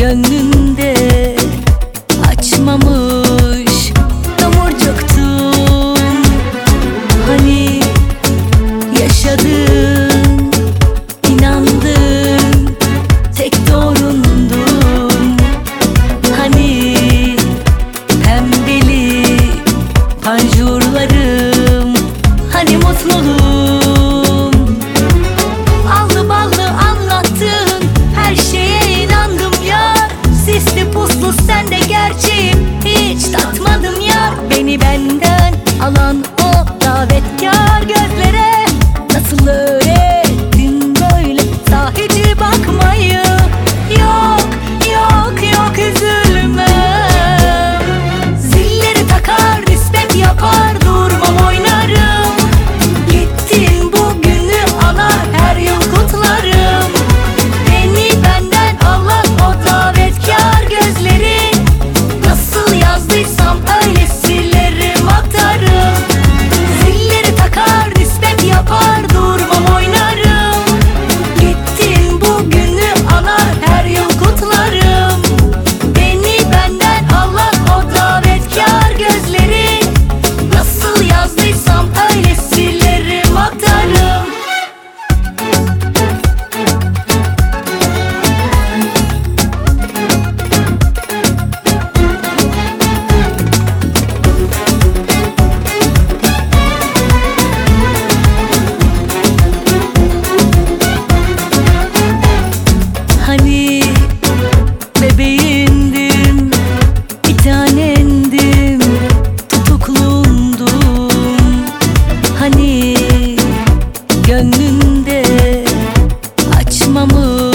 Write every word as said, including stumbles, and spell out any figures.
gönlünde açmamış tomurcuktun. Hani yaşadın, inandın, tek doğrundun. Hani pembeli panjurlarım, hani mutluluğum. Allı ballı anlattın, her şeye inandım ya. Sisli puslu sen de gerçeğim, hiç tatmadım ya. Beni benden alan o davetkar gözlere nasıl öğrettin böyle sahici bakmayı? Yok yok yok, üzülme. Zilleri takar, nispet yapar, durmam oynarım. Gittin bugünü alar, her yıl kutlarım. Beni benden alan o davetkar gözleri nasıl yazdıysam öyle silerim, aktarım. Zilleri takar, nispet yapar, durmam oynarım. Gittin bugünü alar, her yıl kutlarım. Beni benden alan o davetkar gözleri nasıl yazdıysam öyle silerim, aktarım. Hani bebeğindim, bir tanendim, tutuklundum. Hani gönlünde açmamış